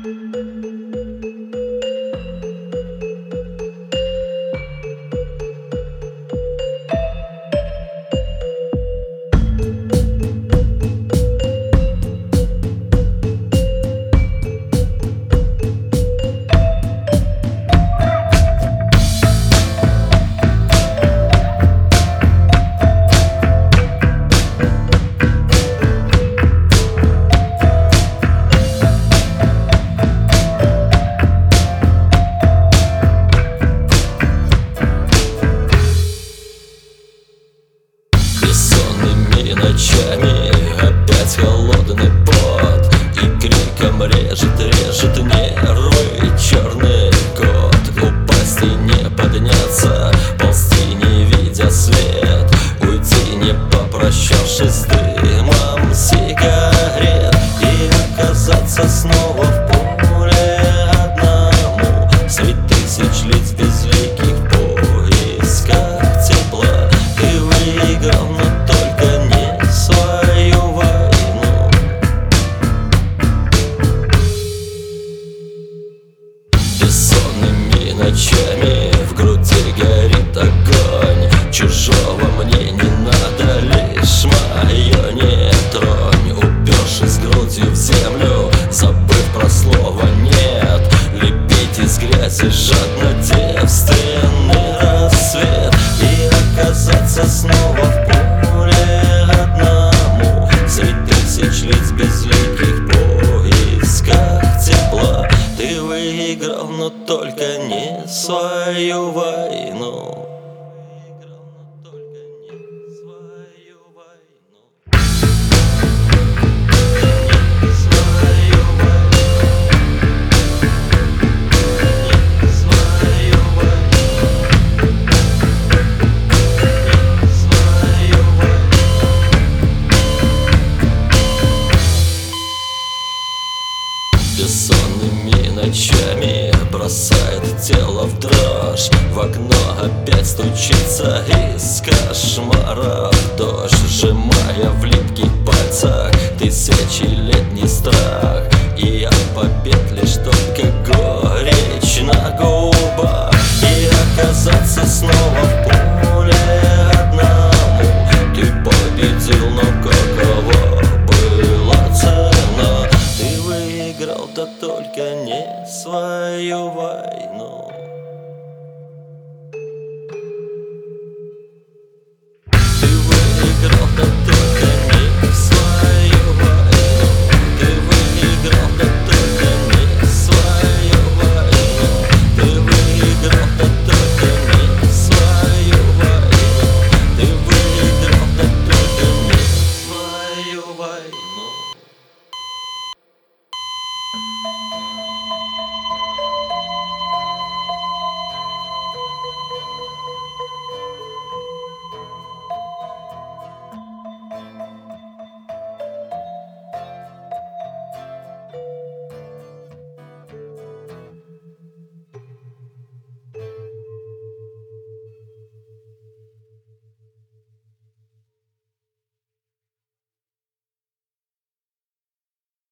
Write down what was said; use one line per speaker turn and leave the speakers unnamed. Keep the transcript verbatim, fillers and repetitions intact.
Бессонными ночами опять холодный пот, и криком режет, режет нервы черный кот. Упасть и не подняться, ползти не видя свет, уйти не попрощавшись с дымом сигарет, и оказаться снова в поле одному средь тысяч лиц безликих в поисках тепла. Ты выиграл, но только не свою войну. Бессонными ночами в груди горит огонь, чужого мне не надо, лишь мое не тронь. Упершись грудью в землю, забыв про слово «нет», лепить из грязи жадно девственный рассвет, и оказаться снова в поле одному средь тысяч лиц безликих в поисках тепла. Ты выиграл, но только не свою войну. Бессонными ночами бросает тело в дрожь, в окно опять стучится из кошмаров дождь, сжимая в липких пальцах тысячелетний страх. И от побед лишь только горечь на губах, и оказаться снова в поле одному. Ты победил, но какова была цена? Ты выиграл, да только не свою войну. Ты выиграл, да ты